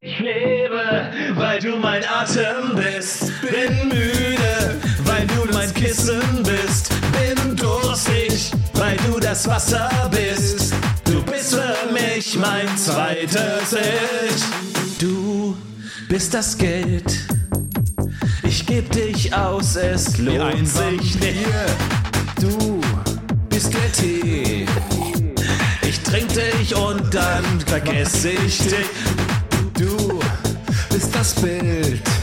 Ich lebe, weil du mein Atem bist. Bin müde, weil du mein Kissen bist. Bin durstig, weil du das Wasser bist. Du bist für mich mein zweites Ich. Du bist das Geld. Ich geb dich aus, es lohnt sich nicht. Du bist der Tee. Ich trink dich und dann vergesse ich dich. Du bist das Bild.